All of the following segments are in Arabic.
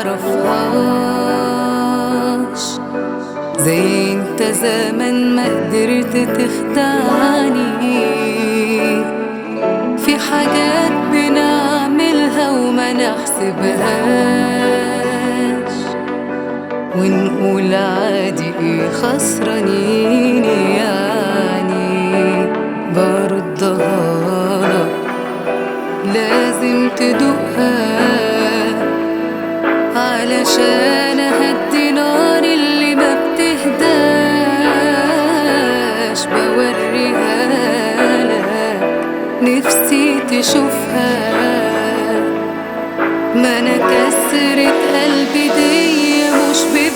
معرفهاش. زي انت زمان ما قدرت تخدعني في حاجات بنعملها وما نحسبهاش، ونقول عادي ايه خسرانين يعني. بردها لك لازم تدوقها علشان اهدي نار اللي ما بتهداش. بوريها لك نفسي تشوفها، ما انا كسرت قلبي دي مش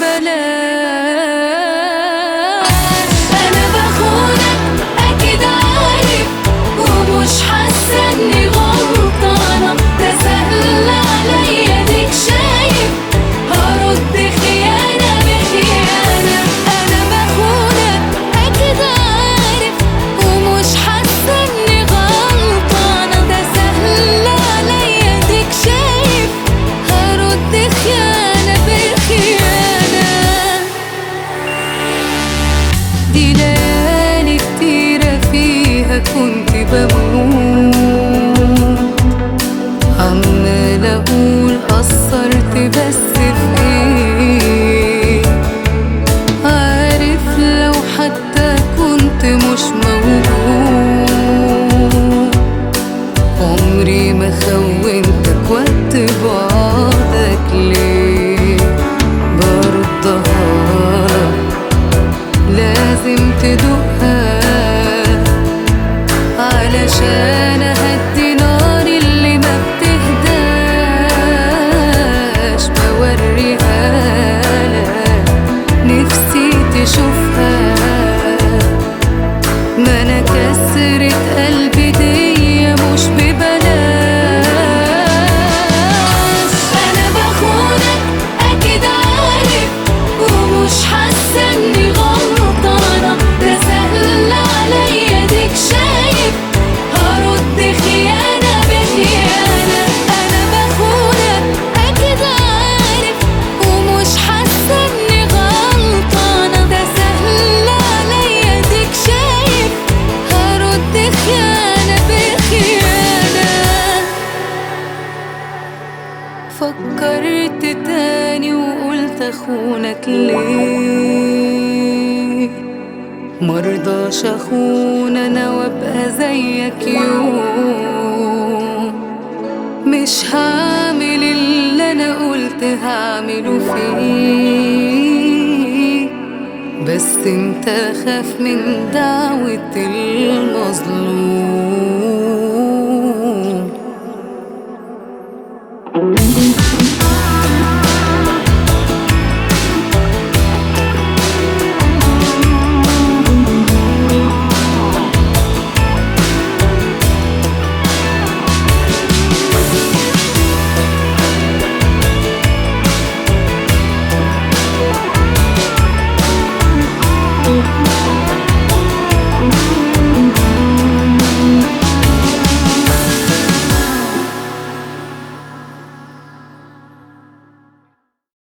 ببلاش. انا بخونك اكيد عارف ومش حاسه اني غلطانه، ده سهل عليا ديك شايف هرد خيانه بخيانه. انا بخونك اكيد عارف ومش حاسه اني غلطانه، ده سهل عليا ديك شايف هرد خيانه بخيانه. دي ليالي كتيرة فيها كنت بموت، عمالة أقول قصرت بس في إيه. عارف لو حتى كنت مش موجود عمري ما خونتك وقت بعدك ليه. بردها لك لازم تدوقها علشان اهدي نار اللي ما بتهداش. بوريها لك نفسي تشوفها، ما انا كسرت قلبي دي مش ببلاش. انا بخونك اكيد عارف ومش حاسه اني غلطانه، ده سهل عليا ديك شايف هرد خيانه بخيانه. انا بخونك اكيد عارف ومش حاسه اني غلطانه، ده سهل عليا ديك شايف هرد خيانه بخيانه. فكرت تاني وقلت اخونك ليه، مرضاش اخون انا وابقى زيك يوم. مش هعمل اللي انا قلت هعمله فيك، بس انت خاف من دعوة المظلوم.